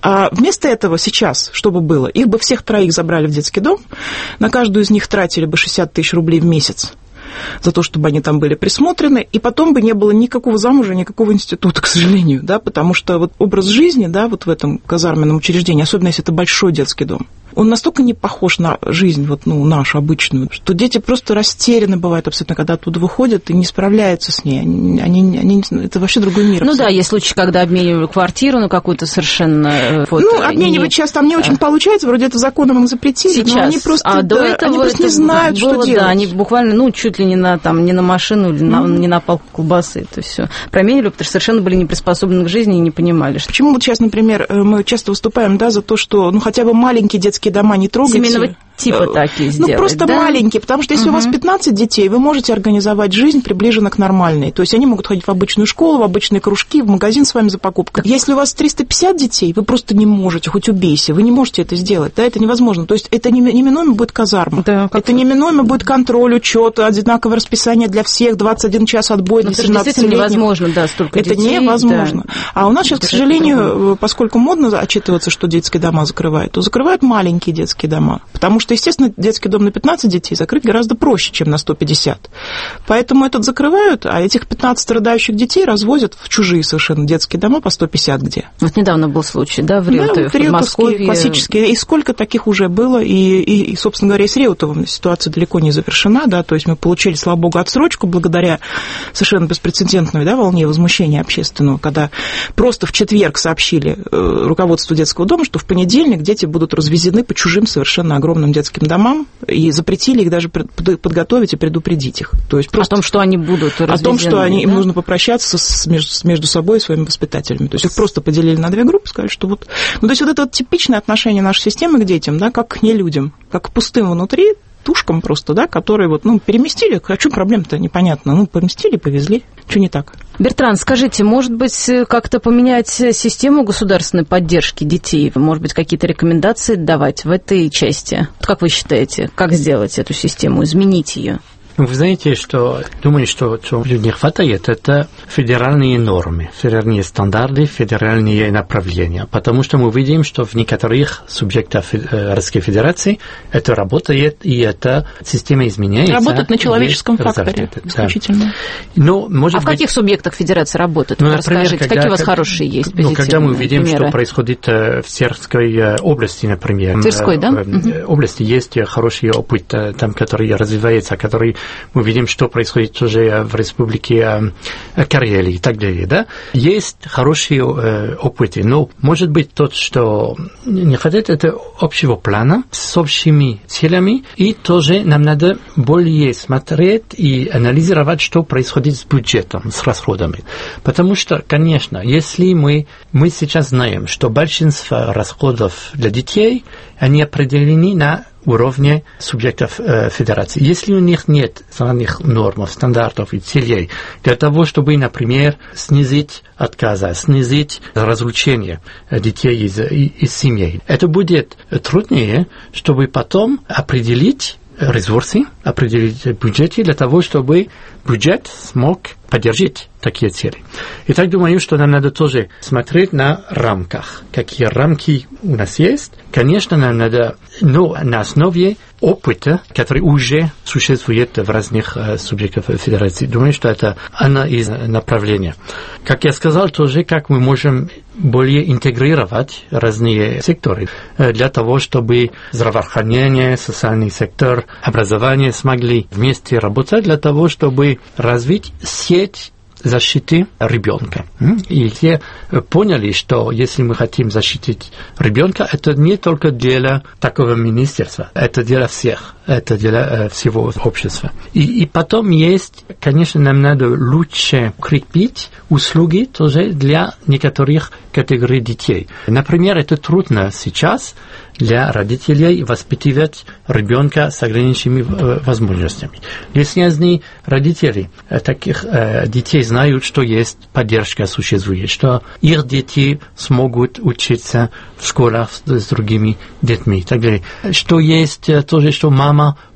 А вместо этого сейчас, что бы было, их бы всех троих забрали в детский дом, на каждую из них тратили бы 60 тысяч рублей в месяц за то, чтобы они там были присмотрены, и потом бы не было никакого замужа, никакого института, к сожалению, да, потому что вот образ жизни, да, вот в этом казарменном учреждении, особенно если это большой детский дом, он настолько не похож на жизнь, вот, ну, нашу обычную, что дети просто растеряны бывают абсолютно, когда оттуда выходят и не справляются с ней. Они, это вообще другой мир. Ну абсолютно. Да, есть случаи, когда обменивали квартиру на какую-то совершенно... Вот, ну, обменивать часто там не очень получается, вроде это законом им запретили, сейчас. Но они просто, до этого они просто не знают, было, что делать. Да, они буквально, ну, чуть ли не на, там, не на машину, или не на палку колбасы, это все променили, потому что совершенно были не приспособлены к жизни и не понимали. Что... Почему вот сейчас, например, мы часто выступаем, да, за то, что, ну, хотя бы маленькие детские дома не трогайте. Семейного типа такие сделать, ну, просто да? маленькие, потому что если у вас 15 детей, вы можете организовать жизнь приближенно к нормальной. То есть они могут ходить в обычную школу, в обычные кружки, в магазин с вами за покупкой. Если у вас 350 детей, вы просто не можете, хоть убейся, вы не можете это сделать, да, это невозможно. То есть это неминуемо будет казарма. Да, это неминуемо будет контроль, учет, одинаковое расписание для всех, 21 час отбой для 17-летних. Невозможно, да, столько это детей. Это невозможно. Да. А у нас сейчас, к сожалению, поскольку модно отчитываться, что детские дома закрывают, то закрывают маленькие детские дома. Потому что, естественно, детский дом на 15 детей закрыть гораздо проще, чем на 150. Поэтому этот закрывают, а этих 15 рождающих детей развозят в чужие совершенно детские дома по 150 где. Вот недавно был случай, да, в Реутове, в Подмосковье. Классические. И сколько таких уже было, и, собственно говоря, и с Реутовым ситуация далеко не завершена, да, то есть мы получили, слава богу, отсрочку благодаря совершенно беспрецедентной, да, волне возмущения общественного, когда просто в четверг сообщили руководству детского дома, что в понедельник дети будут развезены по чужим совершенно огромным детским домам, и запретили их даже подготовить и предупредить их. То есть просто о том, что они будут развезены. О том, что им нужно попрощаться между собой и своими воспитателями. То есть их просто поделили на две группы, сказали, что вот... Ну, то есть вот это вот типичное отношение нашей системы к детям, да, как к нелюдям, как к пустым внутри, тушкам просто, да, которые вот, ну, переместили, а что проблема-то непонятно, ну, поместили, повезли, что не так? Бертран, скажите, может быть, как-то поменять систему государственной поддержки детей? Может быть, какие-то рекомендации давать в этой части? Как вы считаете, как сделать эту систему, изменить ее? Вы знаете, думаю, что не хватает, это федеральные нормы, федеральные стандарты, федеральные направления. Потому что мы видим, что в некоторых субъектах Российской Федерации это работает, и эта система изменяется. Работает на человеческом факторе исключительно. Да. Но, может в каких субъектах Федерации работает? Ну, например, расскажите, какие у вас хорошие есть позитивные когда мы видим, примеры? Что происходит в Тверской области, например. Тверской, да? В области есть хороший опыт, там, который развивается, который мы видим, что происходит тоже в республике Карелия и так далее. Да? Есть хорошие опыты, но может быть то, что не хватает, это общего плана с общими целями, и тоже нам надо более смотреть и анализировать, что происходит с бюджетом, с расходами. Потому что, конечно, если мы сейчас знаем, что большинство расходов для детей, они определены на уровне субъектов федерации. Если у них нет самих норм, стандартов и целей для того, чтобы, например, снизить отказы, снизить разлучение детей из семей, это будет труднее, чтобы потом определить ресурсы, определить бюджеты для того, чтобы бюджет смог поддержать такие цели. И так думаю, что нам надо тоже смотреть на рамках. Какие рамки у нас есть. Конечно, нам надо, но на основе опыта, который уже существует в разных субъектах федерации. Думаю, что это одно из направлений. Как я сказал, тоже как мы можем более интегрировать разные секторы для того, чтобы здравоохранение, социальный сектор, образование смогли вместе работать для того, чтобы развить сеть защиты ребенка. И все поняли, что если мы хотим защитить ребенка, это не только дело такого министерства, это дело всех, это дело всего общества. И потом есть, конечно, нам надо лучше укрепить услуги тоже для некоторых категорий детей. Например, это трудно сейчас для родителей воспитывать ребенка с ограниченными возможностями. Если родители таких детей знают, что есть поддержка существует, что их дети смогут учиться в школах с другими детьми, так далее. Что есть тоже, что мама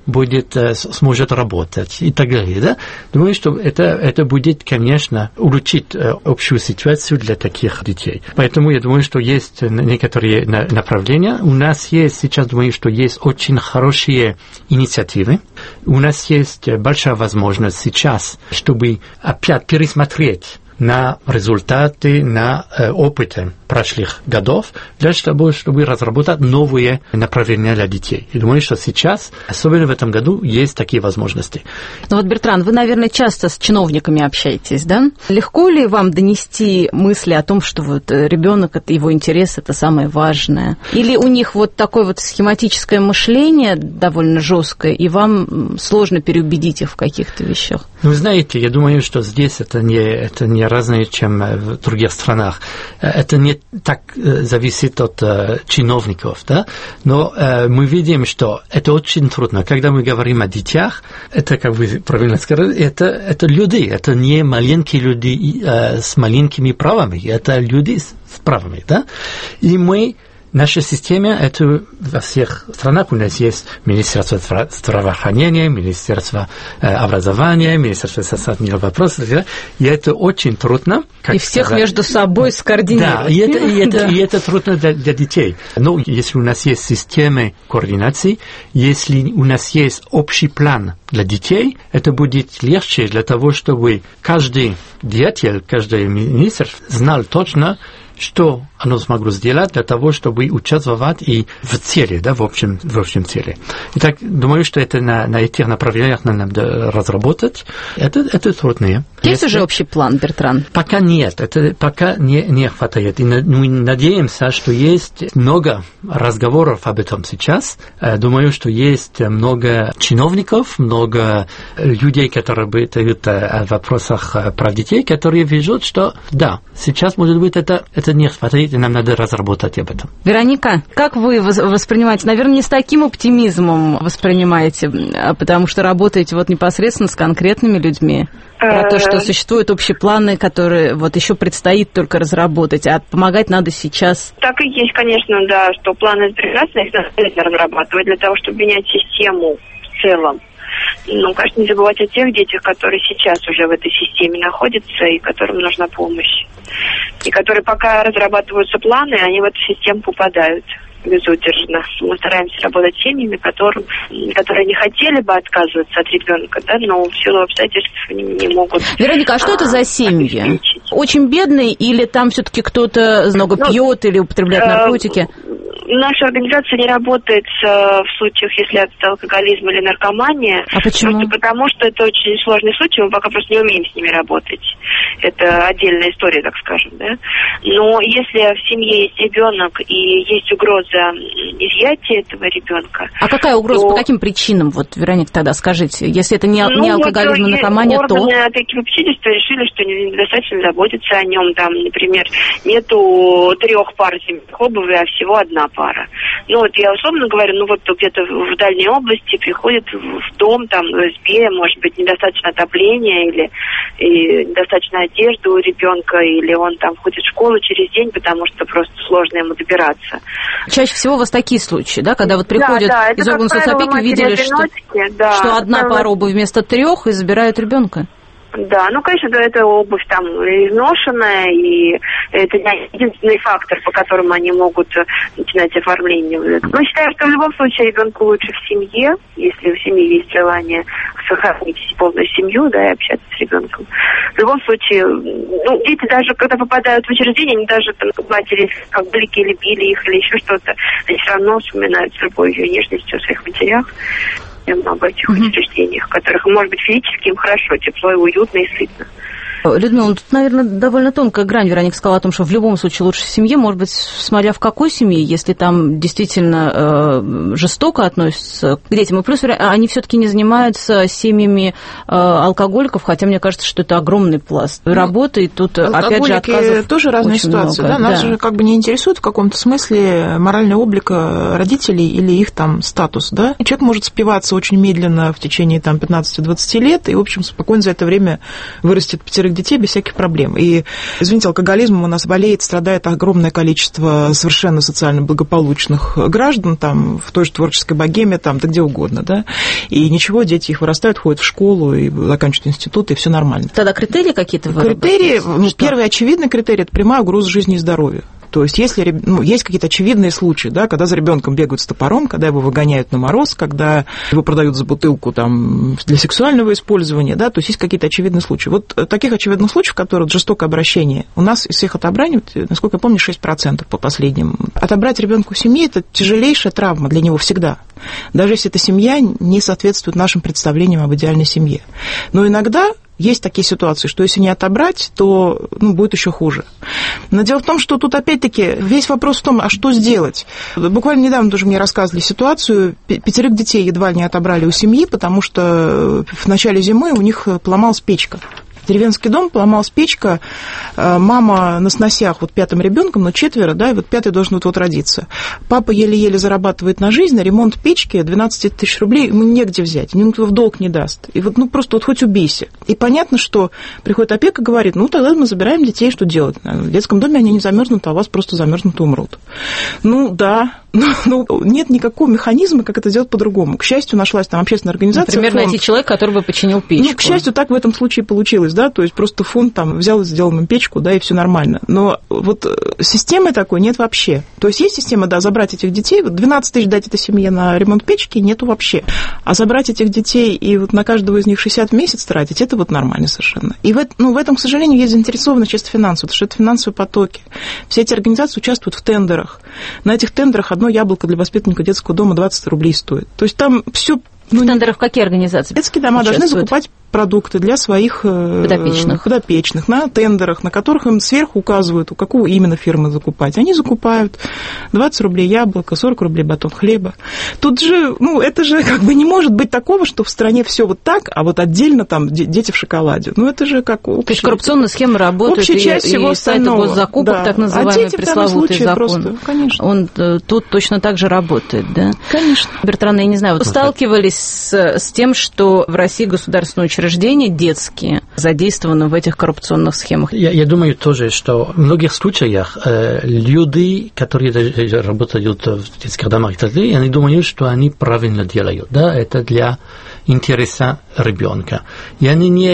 сможет работать и так далее. Да? Думаю, что это будет, конечно, улучшить общую ситуацию для таких детей. Поэтому я думаю, что есть некоторые направления. У нас есть, сейчас думаю, что есть очень хорошие инициативы. У нас есть большая возможность сейчас, чтобы опять пересмотреть на результаты, на опыты прошлых годов, для того, чтобы разработать новые направления для детей. И думаю, что сейчас, особенно в этом году, есть такие возможности. Ну вот, Бертран, вы, наверное, часто с чиновниками общаетесь, да? Легко ли вам донести мысли о том, что вот ребенок, это его интерес, это самое важное? Или у них вот такое вот схематическое мышление довольно жесткое, и вам сложно переубедить их в каких-то вещах? Ну, знаете, я думаю, что здесь это не разное, чем в других странах. Это не так зависит от чиновников, да? Но мы видим, что это очень трудно. Когда мы говорим о детях, это, как вы правильно сказали, это люди, это не маленькие люди с маленькими правами, это люди с правами, да? И наша система, это во всех странах у нас есть Министерство здравоохранения, Министерство образования, Министерство социальных вопросов, и это очень трудно. И всех между собой скоординировать. Да, и это трудно для детей. Но если у нас есть системы координации, если у нас есть общий план для детей, это будет легче для того, чтобы каждый деятель, каждый министр знал точно, что оно смогло сделать для того, чтобы участвовать и в цели, да, в общем цели. Итак, думаю, что это на этих направлениях надо разработать. Это труднее. Есть уже общий план, Бертран? Пока нет, это пока не хватает. И мы надеемся, что есть много разговоров об этом сейчас. Думаю, что есть много чиновников, много людей, которые работают о вопросах прав детей, которые видят, что да, сейчас, может быть, это не хватает, и нам надо разработать об этом. Вероника, как вы воспринимаете? Наверное, не с таким оптимизмом воспринимаете, потому что работаете вот непосредственно с конкретными людьми. Про то, что существуют общие планы, которые вот еще предстоит только разработать, а помогать надо сейчас. Так и есть, конечно, да, что планы прекрасные, их надо разрабатывать для того, чтобы менять систему в целом. Ну, конечно, не забывать о тех детях, которые сейчас уже в этой системе находятся и которым нужна помощь. И которые пока разрабатываются планы, они в эту систему попадают безудержно. Мы стараемся работать с семьями, которые не хотели бы отказываться от ребенка, да, но в силу обстоятельств не могут. Вероника, а что это за семьи? Очень бедные или там все-таки кто-то много пьет или употребляет наркотики? Наша организация не работает в случаях, если это алкоголизм или наркомания. А почему? Просто потому, что это очень сложный случай, мы пока просто не умеем с ними работать. Это отдельная история, так скажем, да. Но если в семье есть ребенок и есть угроза изъятия этого ребенка. А какая угроза, по каким причинам, вот, Вероника, тогда скажите? Если это не алкоголизм, а наркомания, то... Органы опеки попечительства решили, что недостаточно заботиться о нем. Там, например, нету 3 пар зимних обуви, а всего 1 пара. Ну вот я условно говорю, ну вот где-то в дальней области приходит в дом, там, в СБ, может быть, недостаточно отопления или недостаточно одежды у ребенка, или он там ходит в школу через день, потому что просто сложно ему добираться. Чаще всего у вас такие случаи, да, когда вот приходят из органов соцопеки, видели, что 1 пара обуви вместо 3 и забирают ребенка. Да, ну, конечно, эта обувь там изношенная, и это не единственный фактор, по которому они могут начинать оформление. Но считаю, что в любом случае ребенку лучше в семье, если в семье есть желание сохранить полную семью, да, и общаться с ребенком. В любом случае, ну, дети даже, когда попадают в учреждение, они даже там матери как блики любили их или еще что-то, они все равно вспоминают с любовью и нежностью о своих матерях. Об этих учреждениях, в которых, может быть, физически им хорошо, тепло и уютно и сытно. Людмила, тут, наверное, довольно тонкая грань. Вероника сказала о том, что в любом случае лучше в семье, может быть, смотря в какой семье, если там действительно жестоко относятся к детям. И плюс они все-таки не занимаются семьями алкоголиков, хотя мне кажется, что это огромный пласт работы, и тут, опять же, отказов тоже разные ситуации. Да? Нас же как бы не интересует в каком-то смысле моральный облик родителей или их там статус. Да? Человек может спиваться очень медленно в течение там 15-20 лет, и, в общем, спокойно за это время вырастет 5 детей без всяких проблем. И, извините, алкоголизмом у нас болеет, страдает огромное количество совершенно социально благополучных граждан, там, в той же творческой богеме, там, да где угодно, да, и ничего, дети их вырастают, ходят в школу и заканчивают институт, и все нормально. Тогда критерии какие-то выработать? Критерии, первый очевидный критерий – это прямая угроза жизни и здоровью. То есть, если есть какие-то очевидные случаи, да, когда за ребенком бегают с топором, когда его выгоняют на мороз, когда его продают за бутылку там, для сексуального использования, да, то есть какие-то очевидные случаи. Вот таких очевидных случаев, которые жестокое обращение, у нас из всех отобраний, насколько я помню, 6% по последним. Отобрать ребенка у семьи – это тяжелейшая травма для него всегда, даже если эта семья не соответствует нашим представлениям об идеальной семье. Но иногда есть такие ситуации, что если не отобрать, то будет еще хуже. Но дело в том, что тут опять-таки весь вопрос в том, а что сделать. Буквально недавно тоже мне рассказывали ситуацию, 5 детей едва ли не отобрали у семьи, потому что в начале зимы у них поломалась печка. Деревенский дом, поломалась печка, мама на сносях 5-м ребенком, но 4, да, и 5-й должен вот родиться. Папа еле-еле зарабатывает на жизнь, на ремонт печки 12 тысяч рублей ему негде взять, никто в долг не даст. И просто хоть убейся. И понятно, что приходит опека и говорит, тогда мы забираем детей, что делать? В детском доме они не замерзнут, а у вас просто замерзнут и умрут. Да, но нет никакого механизма, как это сделать по-другому. К счастью, нашлась там общественная организация. Например, найти человека, который бы починил печку. К счастью, так в этом случае получилось, да, то есть просто фонд там взял и сделал им печку, да, и все нормально. Но вот системы такой нет вообще. То есть система, да, забрать этих детей, 12 тысяч дать этой семье на ремонт печки нету вообще. А забрать этих детей и на каждого из них 60 в месяц тратить, это нормально совершенно. И в этом, к сожалению, есть заинтересованность чисто финансовая, потому что это финансовые потоки. Все эти организации участвуют в тендерах. На этих тендерах одно яблоко для воспитанника детского дома 20 рублей стоит. То есть там все... В тендерах какие организации? Детские дома должны закупать продукты для своих подопечных на тендерах, на которых им сверху указывают, у какого именно фирмы закупать. Они закупают 20 рублей яблоко, 40 рублей батон хлеба. Тут же, это же не может быть такого, что в стране все вот так, а вот отдельно там дети в шоколаде. Это же как общая... То есть коррупционные схемы работают, общая часть всего остального. Сайты госзакупок, да. Так называемый пресловутый закон. Просто, конечно. Он тут точно так же работает, да? Конечно. Бертран, я не знаю, сталкивались с тем, что в России государственные учреждения детские задействованы в этих коррупционных схемах? Я думаю тоже, что в многих случаях люди, которые работают в детских домах, они думают, что они правильно делают. Да? Это для интереса ребенка. И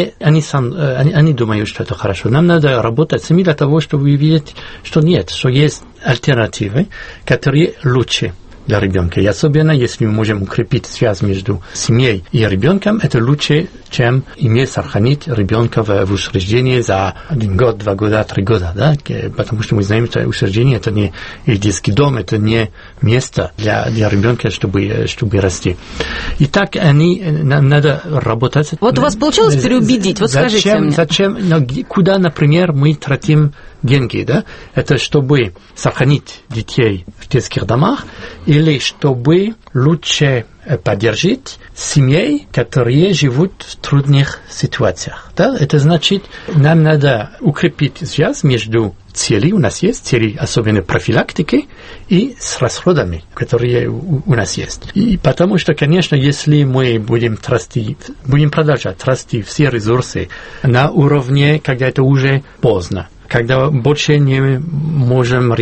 они думают, что это хорошо. Нам надо работать с ними для того, чтобы увидеть, что нет, что есть альтернативы, которые лучше для ребенка. И особенно, если мы можем укрепить связь между семьей и ребенком, это лучше, чем иметь, сохранить ребенка в учреждении за 1 год, 2 года, 3 года. Да? Потому что мы знаем, что учреждение это не детский дом, это не место для ребенка, чтобы расти. И так нам надо работать. Вот у вас получилось переубедить? Вот скажите мне. Зачем? Куда, например, мы тратим деньги? Да? Это чтобы сохранить детей в детских домах, или чтобы лучше поддержать семей, которые живут в трудных ситуациях. Да? Это значит, нам надо укрепить связь между целью, у нас есть цели, особенно профилактики, и с расходами, которые у нас есть. И потому что, конечно, если мы будем продолжать тратить все ресурсы на уровне, когда это уже поздно, когда больше не можем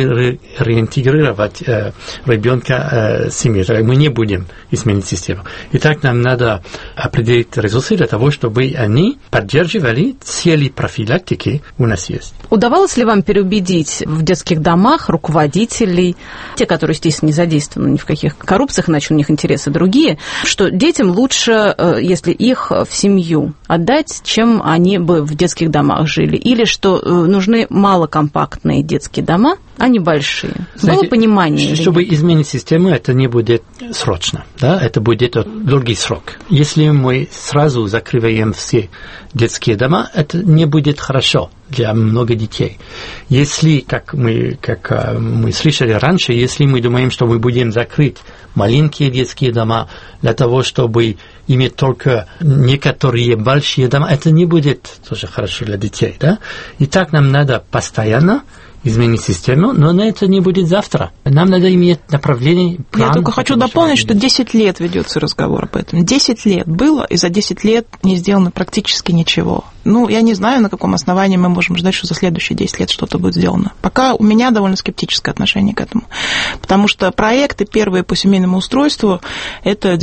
реинтегрировать ребенка в семью. Мы не будем изменить систему. Итак, нам надо определить ресурсы для того, чтобы они поддерживали цели профилактики у нас есть. Удавалось ли вам переубедить в детских домах руководителей, те, которые, естественно, не задействованы ни в каких коррупциях, иначе у них интересы другие, что детям лучше, если их в семью отдать, чем они бы в детских домах жили? Или что нужны малокомпактные детские дома, а не большие? Знаете, было понимание? Чтобы изменить систему, это не будет срочно. Да? Это будет долгий срок. Если мы сразу закрываем все детские дома, это не будет хорошо для многих детей. Если, как мы слышали раньше, если мы думаем, что мы будем закрыть маленькие детские дома для того, чтобы иметь только некоторые большие дома, это не будет тоже хорошо для детей. Да? И так нам надо постоянно изменить систему, но это не будет завтра. Нам надо иметь направление, план. Я только хочу дополнить, что 10 лет ведется разговор об этом. 10 лет было, и за 10 лет не сделано практически ничего. Ну, я не знаю, на каком основании мы можем ждать, что за следующие 10 лет что-то будет сделано. Пока у меня довольно скептическое отношение к этому. Потому что проекты первые по семейному устройству – это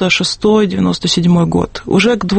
96-97 год. Уже к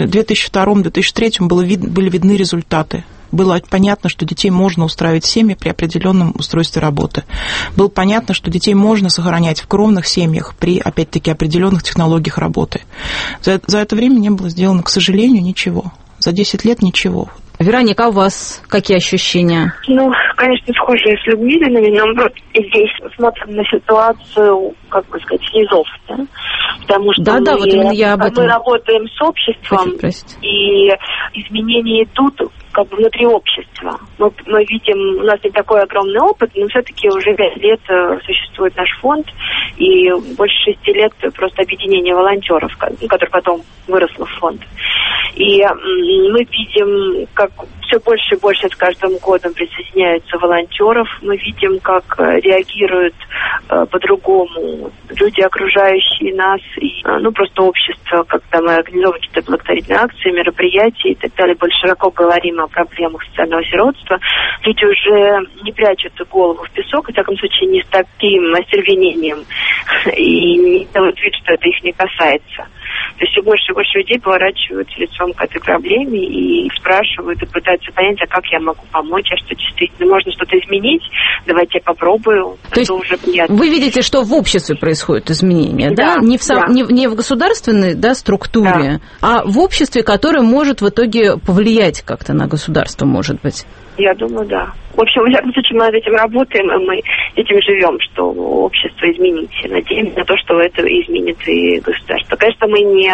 2002-2003 были видны результаты. Было понятно, что детей можно устраивать в семьи при определенном устройстве работы. Было понятно, что детей можно сохранять в кровных семьях при, опять-таки, определенных технологиях работы. За это время не было сделано, к сожалению, ничего. За 10 лет ничего. Вероника, а у вас какие ощущения? Ну, конечно, схожие с Людмилиной, но вот здесь смотрим на ситуацию, как бы сказать, снизов, да? Потому что вот именно я об этом. Мы работаем с обществом, и изменения идут как бы внутри общества. Мы видим, у нас не такой огромный опыт, но все-таки уже 5 лет существует наш фонд, и больше 6 лет просто объединение волонтеров, которое потом выросло в фонд. И мы видим, как все больше и больше с каждым годом присоединяются волонтеров. Мы видим, как реагируют по-другому люди, окружающие нас, и, просто общество, когда мы организовываем какие-то благотворительные акции, мероприятия и так далее, больше широко говорим о проблемах социального сиротства. Люди уже не прячут голову в песок, в всяком случае, не с таким остервенением, и не делают вид, что это их не касается. То есть все больше и больше людей поворачиваются лицом к этой проблеме и спрашивают, и пытаются понять, а как я могу помочь, а что действительно можно что-то изменить, давайте я попробую. То есть уже приятно. Вы видите, что в обществе происходят изменения, да? Не в государственной структуре, а в обществе, которое может в итоге повлиять как-то на государство, может быть. Я думаю, да. В общем, в любом случае, мы над этим работаем, и мы этим живем, что общество изменить. Надеемся на то, что это изменит и государство. Конечно, мы не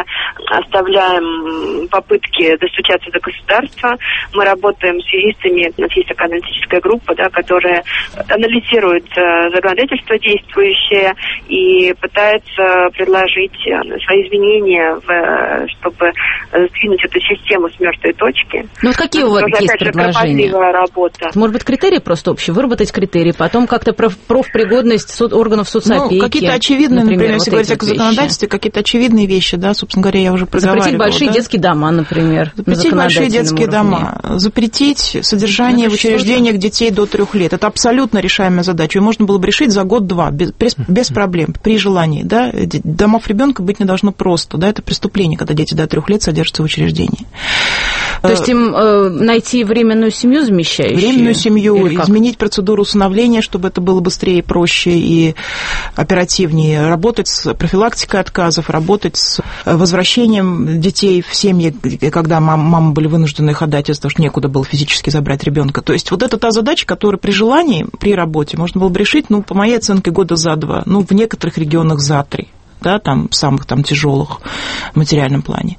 оставляем попытки достучаться до государства. Мы работаем с юристами. У нас есть такая аналитическая группа, да, которая анализирует законодательство действующее и пытается предложить свои изменения, чтобы сдвинуть эту систему с мертвой точки. Ну, вот какие у вас есть предложения? Работа. Может быть, критерии просто общие, выработать критерии, потом как-то профпригодность органов соцопеки. Какие-то очевидные, например, если говорить о законодательстве, какие-то очевидные вещи, да, собственно говоря, я уже проговаривала. Запретить большие детские дома, например. Запретить большие детские дома, запретить содержание в учреждениях детей до 3 лет. Это абсолютно решаемая задача. Ее можно было бы решить за год-два, без проблем, при желании. Да? Домов ребенка быть не должно просто. Да? Это преступление, когда дети до 3 лет содержатся в учреждении. То есть им найти временную семью замещающую? Временную семью, изменить процедуру усыновления, чтобы это было быстрее, проще и оперативнее. Работать с профилактикой отказов, работать с возвращением детей в семьи, когда мамы были вынуждены их отдать из-за того, что некуда было физически забрать ребенка. То есть вот это та задача, которую при желании, при работе можно было бы решить, по моей оценке, года за 2, в некоторых регионах за 3. Да, самых тяжелых в материальном плане.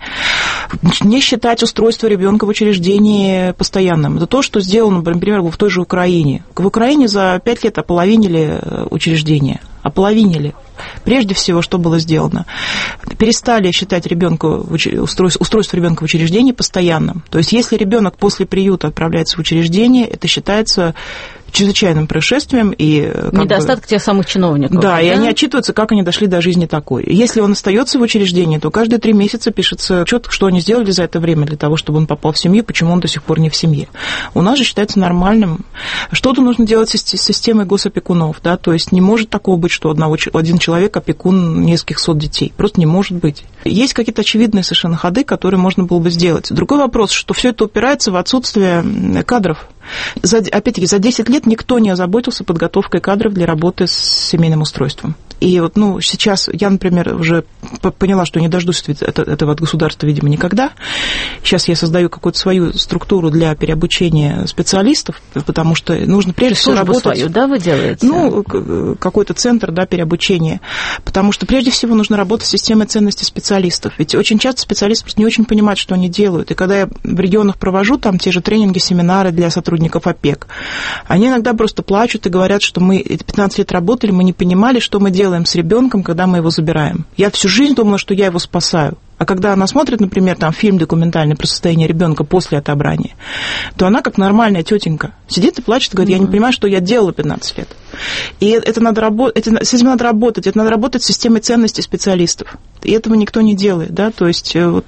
Не считать устройство ребенка в учреждении постоянным. Это то, что сделано, например, в той же Украине. В Украине за 5 лет ополовинили учреждения. Ополовинили. Прежде всего, что было сделано? Перестали считать устройство ребенка в учреждении постоянным. То есть, если ребенок после приюта отправляется в учреждение, это считается чрезвычайным происшествием. И недостаток тех самых чиновников. Да, и они отчитываются, как они дошли до жизни такой. Если он остается в учреждении, то каждые 3 месяца пишется отчет, что они сделали за это время для того, чтобы он попал в семью, почему он до сих пор не в семье. У нас же считается нормальным. Что-то нужно делать с системой госопекунов. Да? То есть не может такого быть, что один человек опекун нескольких сот детей. Просто не может быть. Есть какие-то очевидные совершенно ходы, которые можно было бы сделать. Другой вопрос, что все это упирается в отсутствие кадров. Опять-таки, за 10 лет никто не озаботился подготовкой кадров для работы с семейным устройством. И вот, сейчас я, например, уже поняла, что не дождусь этого от государства, видимо, никогда. Сейчас я создаю какую-то свою структуру для переобучения специалистов, потому что нужно прежде всего работать... свою, да, вы делаете? Какой-то центр, да, переобучения. Потому что прежде всего нужно работать с системой ценностей специалистов. Ведь очень часто специалисты просто не очень понимают, что они делают. И когда я в регионах провожу там те же тренинги, семинары для сотрудников ОПЕК, они иногда просто плачут и говорят, что мы 15 лет работали, мы не понимали, что мы делаем делаем с ребенком, когда мы его забираем. Я всю жизнь думала, что я его спасаю. А когда она смотрит, например, там фильм документальный про состояние ребенка после отобрания, то она, как нормальная тетенька, сидит и плачет, и говорит: я не понимаю, что я делала 15 лет. И это надо с этим надо работать. Это надо работать с системой ценностей специалистов. И этого никто не делает, да, то есть вот,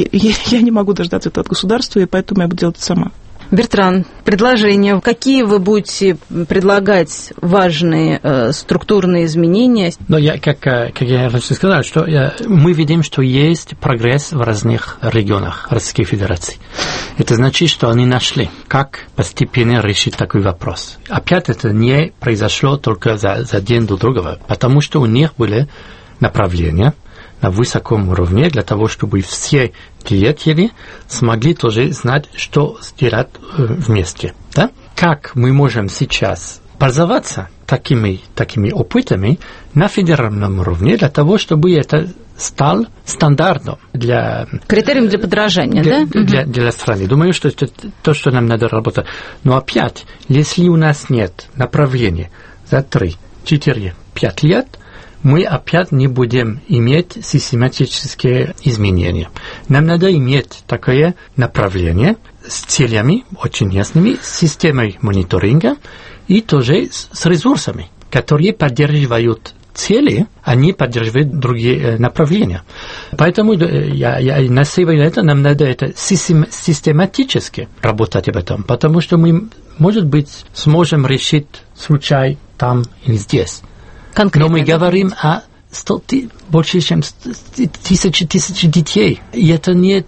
я не могу дождаться этого от государства, и поэтому я буду делать это сама. Бертран, предложения. Какие вы будете предлагать важные структурные изменения? Но как я раньше сказал, что мы видим, что есть прогресс в разных регионах Российской Федерации. Это значит, что они нашли, как постепенно решить такой вопрос. Опять это не произошло только за день до другого, потому что у них были направления на высоком уровне для того, чтобы все деятели смогли тоже знать, что сделать вместе. Да? Как мы можем сейчас пользоваться такими опытами на федеральном уровне для того, чтобы это стал стандартом для... Критерием для подражания, для страны. Думаю, что это то, что нам надо работать. Но опять, если у нас нет направления за 3, 4, 5 лет, мы опять не будем иметь систематические изменения. Нам надо иметь такое направление с целями очень ясными, с системой мониторинга и тоже с ресурсами, которые поддерживают цели, они поддерживают другие направления. Поэтому я настаиваю на это, нам надо это систематически работать об этом, потому что мы, может быть, сможем решить случай там или здесь. Конкретно. Но мы говорим о больше, чем тысячи детей. И это не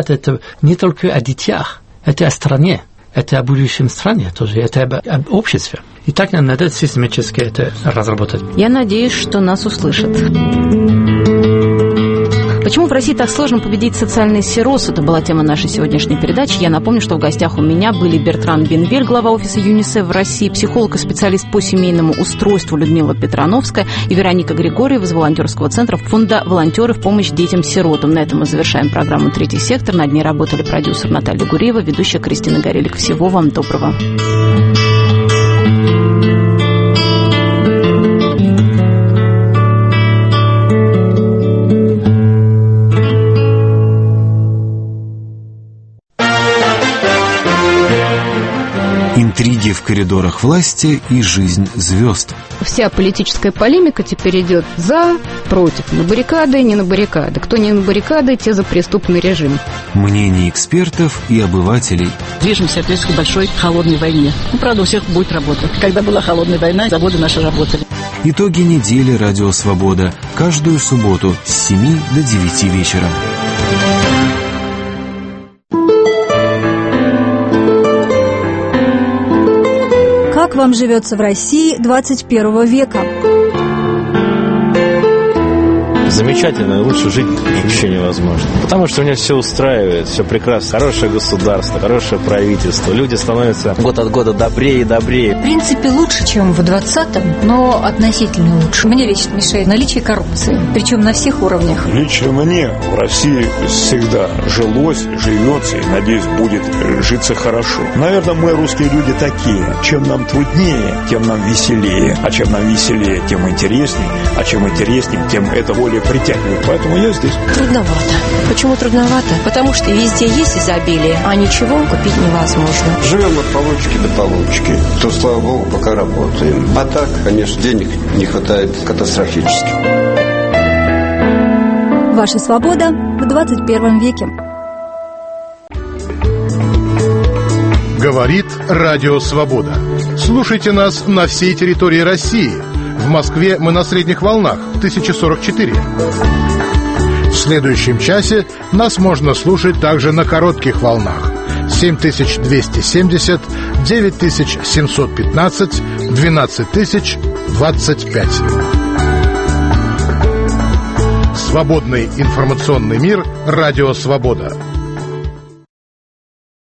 только о детях, это о стране, это о будущем стране тоже, это об обществе. И так нам надо систематически это разработать. Я надеюсь, что нас услышат. Почему в России так сложно победить социальный сирос? Это была тема нашей сегодняшней передачи. Я напомню, что в гостях у меня были Бертран Бенвель, глава офиса ЮНИСЕФ в России, психолог и специалист по семейному устройству Людмила Петрановская и Вероника Григорьева из волонтерского центра Фонда «Волонтеры в помощь детям-сиротам». На этом мы завершаем программу «Третий сектор». Над ней работали продюсер Наталья Гуреева, ведущая Кристина Горелик. Всего вам доброго. Интриги в коридорах власти и жизнь звезд. Вся политическая полемика теперь идет за, против, на баррикады, не на баррикады. Кто не на баррикады, те за преступный режим. Мнения экспертов и обывателей. Движемся, опять, к большой холодной войне. Правда, у всех будет работа. Когда была холодная война, заводы наши работали. Итоги недели «Радио Свобода». Каждую субботу с 7 до 9 вечера. Как вам живется в России 21 века? Замечательно, лучше жить еще невозможно. Потому что у меня все устраивает, все прекрасно. Хорошее государство, хорошее правительство. Люди становятся год от года добрее и добрее. В принципе, лучше, чем в 20-м, но относительно лучше. Мне лично мешает наличие коррупции, причем на всех уровнях. Лично мне в России всегда жилось, живется и, надеюсь, будет житься хорошо. Наверное, мы, русские люди, такие. Чем нам труднее, тем нам веселее. А чем нам веселее, тем интереснее. А чем интереснее, тем это более притягивает. Поэтому я здесь. Трудновато. Почему трудновато? Потому что везде есть изобилие, а ничего купить невозможно. Живем от получки до получки. То, слава богу, пока работаем. А так, конечно, денег не хватает катастрофически. Ваша свобода в 21 веке. Говорит Радио Свобода. Слушайте нас на всей территории России. В Москве мы на средних волнах 1044. В следующем часе нас можно слушать также на коротких волнах 7270, 9715, 12025. Свободный информационный мир. Радио Свобода.